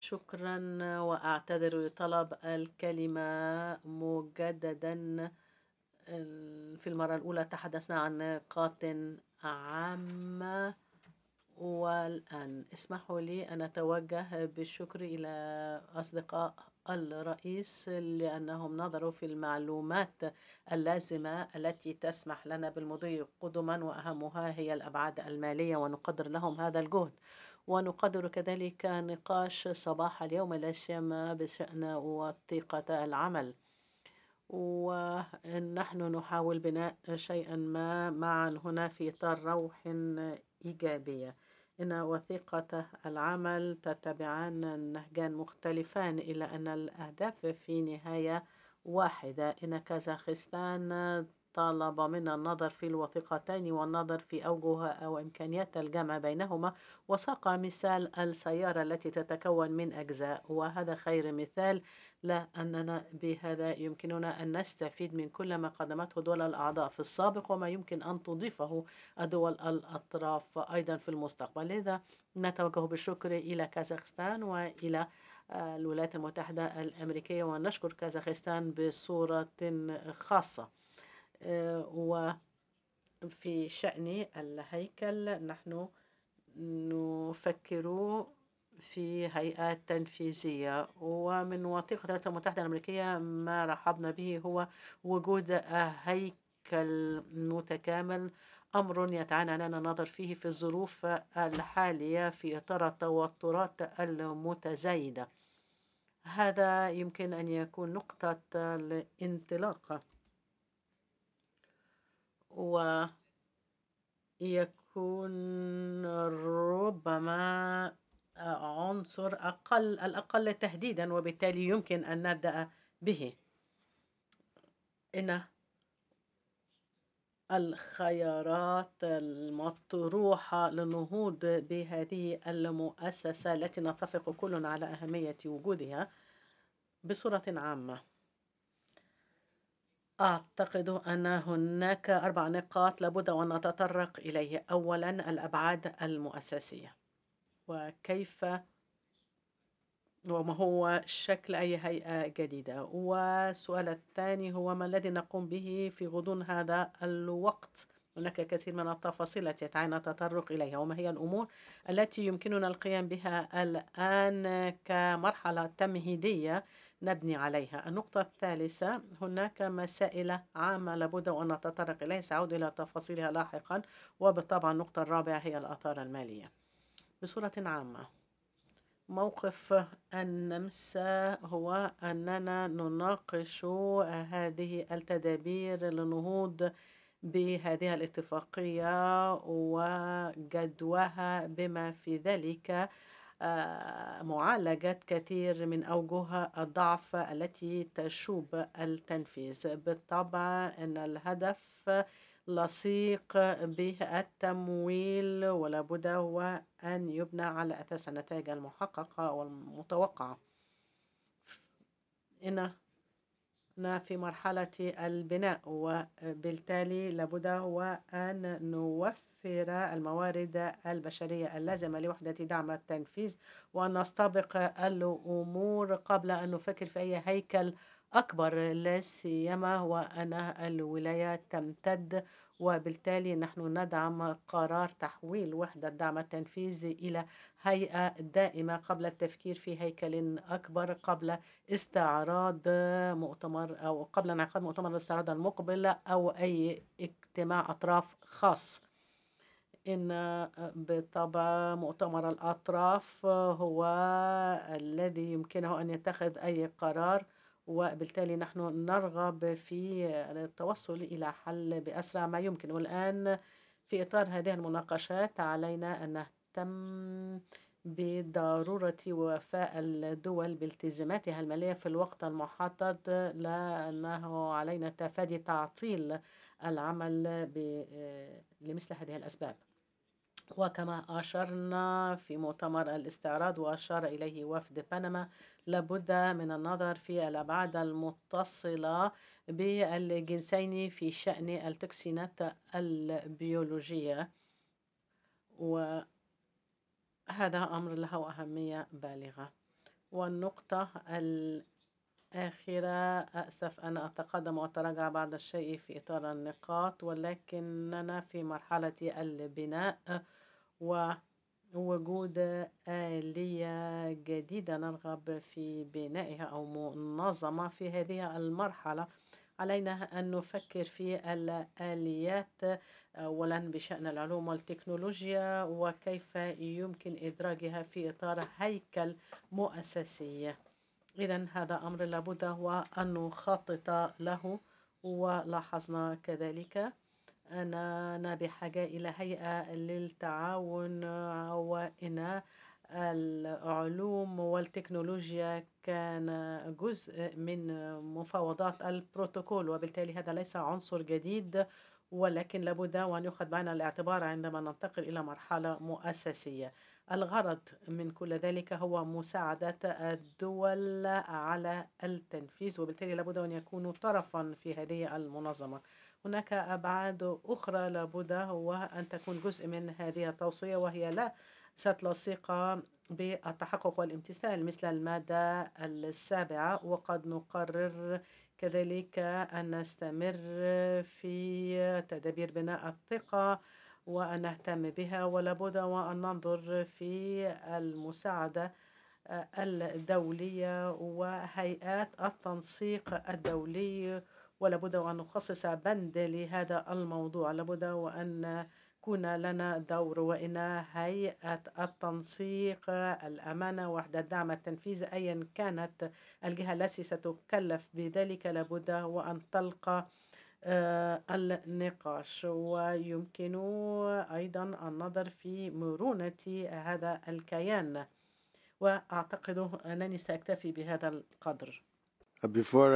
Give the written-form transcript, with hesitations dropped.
شكرا، وأعتذر لطلب الكلمة مجددا. في المرة الأولى تحدثنا عن نقاط عامة، والآن اسمحوا لي أن أتوجه بالشكر إلى أصدقاء الرئيس لأنهم نظروا في المعلومات اللازمة التي تسمح لنا بالمضي قدما، وأهمها هي الأبعاد المالية، ونقدر لهم هذا الجهد. ونقدر كذلك نقاش صباح اليوم لا سيما بشأن وثيقة العمل، ونحن نحاول بناء شيئا ما معا هنا في إطار روح إيجابية. إن وثيقة العمل تتبعان نهجان مختلفان، إلا أن الأهداف في نهاية واحدة. إن كازاخستان طالب منا النظر في الوثيقتين والنظر في أوجه أو إمكانيات الجمع بينهما، وساق مثال السيارة التي تتكون من أجزاء، وهذا خير مثال لأننا بهذا يمكننا أن نستفيد من كل ما قدمته دول الأعضاء في السابق وما يمكن أن تضيفه الدول الأطراف أيضا في المستقبل. لذا نتوجه بالشكر إلى كازاخستان وإلى الولايات المتحدة الأمريكية، ونشكر كازاخستان بصورة خاصة. وفي شأن الهيكل نحن نفكر في هيئات تنفيذية، ومن وثيقة الولايات المتحدة الأمريكية ما رحبنا به هو وجود هيكل متكامل، أمر يتعانى لنا النظر فيه في الظروف الحالية في إطار التوترات المتزايدة. هذا يمكن أن يكون نقطة الانطلاق، ويكون ربما عنصر الأقل تهديدا، وبالتالي يمكن أن نبدأ به. إن الخيارات المطروحة للنهوض بهذه المؤسسة التي نتفق كلنا على أهمية وجودها بصورة عامة، أعتقد أن هناك 4 نقاط لابد أن نتطرق إليه. أولا، الأبعاد المؤسسية، وكيف وما هو شكل أي هيئة جديدة. والسؤال الثاني هو ما الذي نقوم به في غضون هذا الوقت. هناك كثير من التفاصيل التي يتعين التطرق إليها، وما هي الأمور التي يمكننا القيام بها الآن كمرحلة تمهيدية نبني عليها. النقطة الثالثة، هناك مسائل عامة لابد أن نتطرق إليها، سأعود إلى تفاصيلها لاحقا. وبالطبع النقطة الرابعة هي الآثار المالية. بصورة عامة، موقف النمسا هو أننا نناقش هذه التدابير للنهوض بهذه الاتفاقية وجدواها، بما في ذلك معالجة كثير من أوجه الضعف التي تشوب التنفيذ. بالطبع أن الهدف لصيق به التمويل، ولا بد هو أن يبنى على أساس النتائج المحققة والمتوقعة. إننا في مرحلة البناء، وبالتالي لابد هو أن نوفر الموارد البشرية اللازمة لوحدة دعم التنفيذ، وأن نستبق الأمور قبل أن نفكر في أي هيكل أكبر، لا سيما وأن الولايات تمتد. وبالتالي نحن ندعم قرار تحويل وحدة دعم التنفيذ إلى هيئة دائمة قبل التفكير في هيكل أكبر، قبل استعراض مؤتمر أو قبل انعقاد مؤتمر الاستعراض المقبل أو أي اجتماع أطراف خاص. إن بالطبع مؤتمر الأطراف هو الذي يمكنه أن يتخذ أي قرار، وبالتالي نحن نرغب في التوصل إلى حل بأسرع ما يمكن. والآن في إطار هذه المناقشات علينا أن نهتم بضرورة وفاء الدول بالتزاماتها المالية في الوقت المحدد، لأنه علينا تفادي تعطيل العمل لمثل هذه الأسباب. وكما أشرنا في مؤتمر الاستعراض وأشار إليه وفد بنما، لابد من النظر في الأبعاد المتصلة بالجنسين في شأن التوكسينات البيولوجية، وهذا أمر له أهمية بالغة. والنقطة الآخرة، أسف أن أتقدم وأتراجع بعض الشيء في إطار النقاط، ولكننا في مرحلة البناء ووجود آلية جديدة نرغب في بنائها أو منظمة في هذه المرحلة. علينا أن نفكر في الآليات أولا بشأن العلوم والتكنولوجيا وكيف يمكن إدراجها في إطار هيكل مؤسسي. إذن هذا أمر لابد وأن نخطط له. ولاحظنا كذلك أننا بحاجة إلى هيئة للتعاون، وإن العلوم والتكنولوجيا كان جزء من مفاوضات البروتوكول، وبالتالي هذا ليس عنصر جديد، ولكن لابد وأن يؤخذ بعين الاعتبار عندما ننتقل إلى مرحلة مؤسسية. الغرض من كل ذلك هو مساعدة الدول على التنفيذ، وبالتالي لابد أن يكونوا طرفا في هذه المنظمة. هناك أبعاد أخرى لابد وأن تكون جزء من هذه التوصية، وهي لا ستلصق بالتحقق والامتثال مثل المادة 7، وقد نقرر كذلك أن نستمر في تدابير بناء الثقة وأن نهتم بها، ولابد وأن ننظر في المساعدة الدولية وهيئات التنسيق الدولي، ولابد وأن نخصص بند لهذا الموضوع. لابد وأن يكون لنا دور، وإن هيئة التنسيق، الأمانة، وحدة دعم التنفيذ، أيا كانت الجهة التي ستكلف بذلك، لابد وأن تلقى النقاش. ويمكن أيضا النظر في مرونة هذا الكيان، وأعتقد أنني سأكتفي بهذا القدر. Before